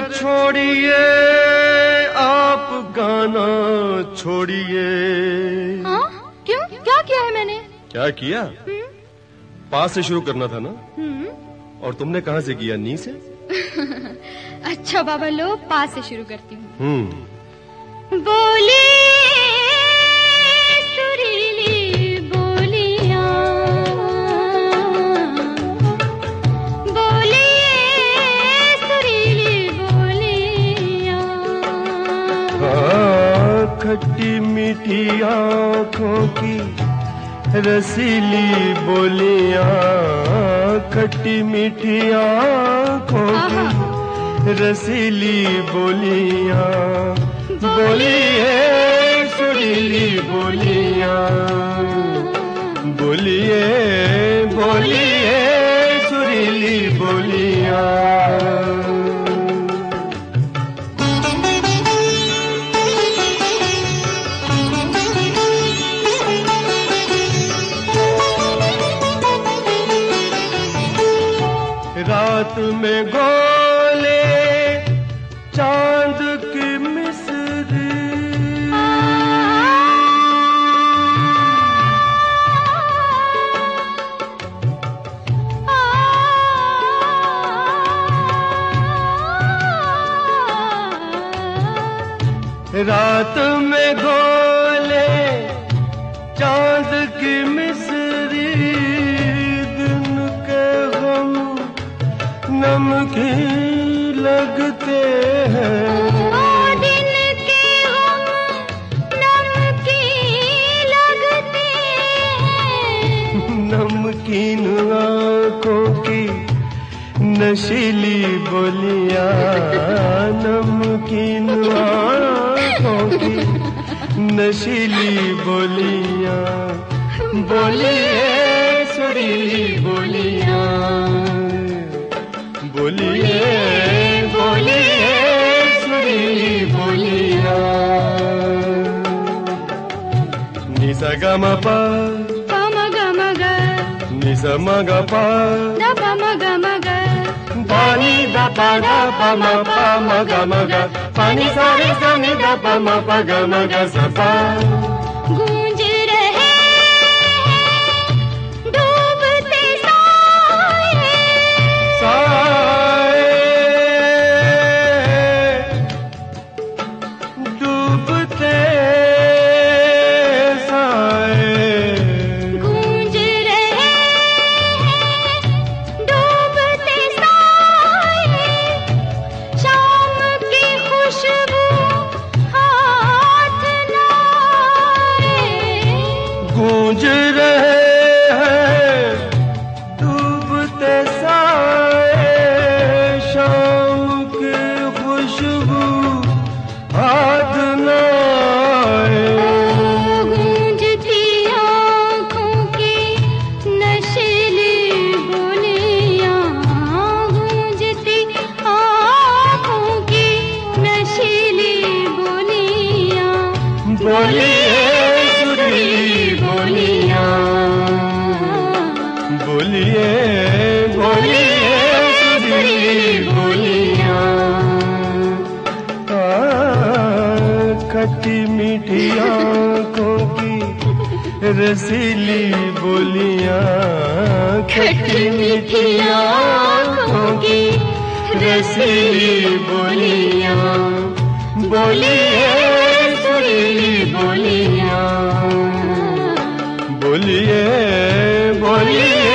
छोड़िए आप गाना छोड़िए। हाँ? क्यों? क्या किया है मैंने? क्या किया? पा से शुरू करना था ना। और तुमने कहाँ से किया? नी से? अच्छा बाबा लो, पा से शुरू करती हूँ। बोली सुरीली बोलियां, बोली सुरीली बोलियां। खट्टी मीठी आँखों की रसीली बोलियां, खट्टी मीठी आँखों की रसीली बोलियां, बोलिए सुरीली बोलियां, बोलिए बोलिए सुरीली बोलियां। रात में गोले चांद की मिस्री, रात में गोले चांद की मिस्री, दिन के गम नमकीन लगते हैं, दिन के गम नमकीन लगते हैं। नमकीन आँखों की नशीली बोलियां, नमकीन आँखों की नशीली बोलियां, बोलिए सुरीली बोलियां, बोलिए बोलिए सुरीली बोलियां। निसा ग म प म ग म ग, निसा म ग प द प म ग म ग, पानी द प ग प म ग म ग, पानी सा रे सा नि द प म प ग म ग स प। गूंज रहे डूबते साए, साए डूबते साए, गूंज रहे डूबते साए, शाम की खुशबू हाथ लाए। गूंज रहे हैं डूबते साए, शाम की खुशबू हाथ न आए। गूंजती आँखों की नशीली बोलियां, गूंजती आँखों की नशीली बोलियां, बोलिए सुरीली बोलियां, बोलिए बोलिए सुरीली बोलियां। खट्टी मीठी आँखों की रसीली बोलियां, खट्टी मीठी आँखों की रसीली बोलियां, बोलिए सुरीली बोलियां, बोलिए बोलिए